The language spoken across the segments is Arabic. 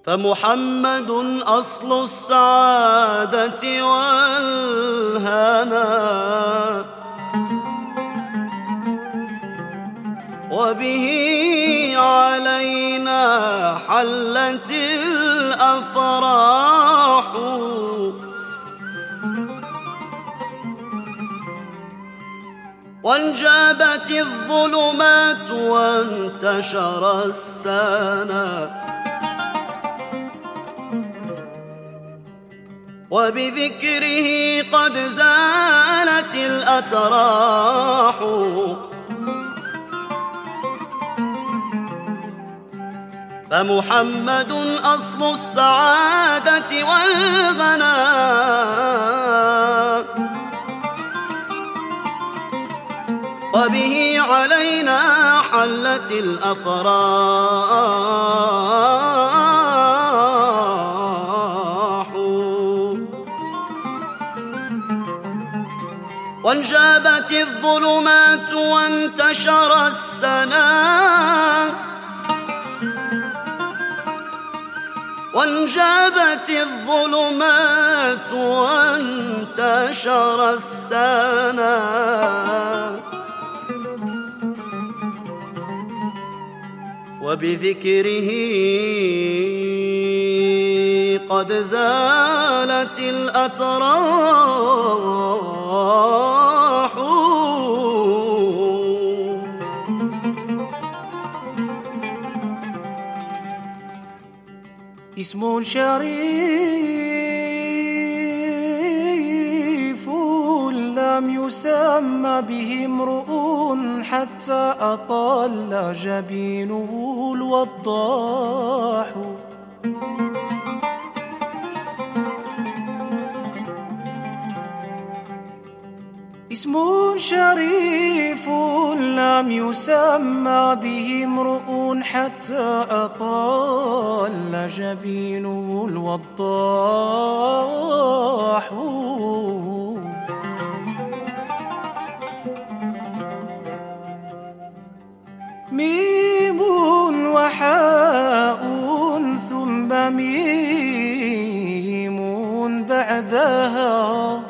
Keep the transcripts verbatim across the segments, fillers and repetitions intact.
فمحمد أصل السعادة والهنا، وبه علينا حلت الأفراح، وانجابت الظلمات وانتشر السنا، وبذكره قد زالت الأتراح، فمحمد أصل السعادة والغنى، وبه علينا حلت الأفراح، وانجابت الظلمات وانتشر السنا، وانجابت الظلمات وانتشر السنا، وبذكره قد زالت الأتراح. اسم شريف لم يسمى به امرؤ حتى أطل جبينه الوضاح، اسم شريف لم يسمى به امرؤ حتى أطل جبينه الوضاح، ميم وحاء ثم ميم بعدها،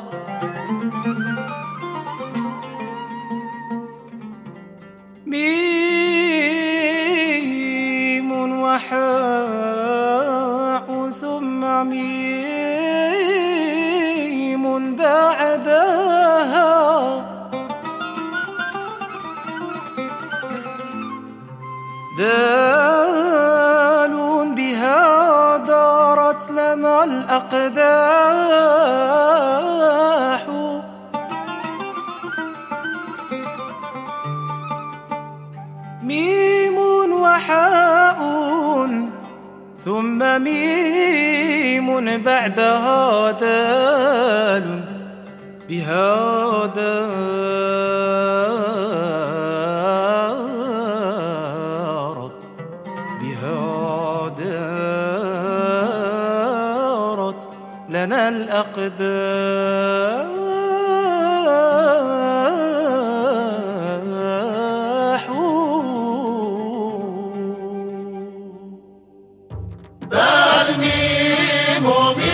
ميم وحاء ثم ميم بعدها، دال بها دارت لنا الأقداح، ميم وحاء ثم ميم بعدها دال بها دارت بها دارت لنا الأقداح. الميم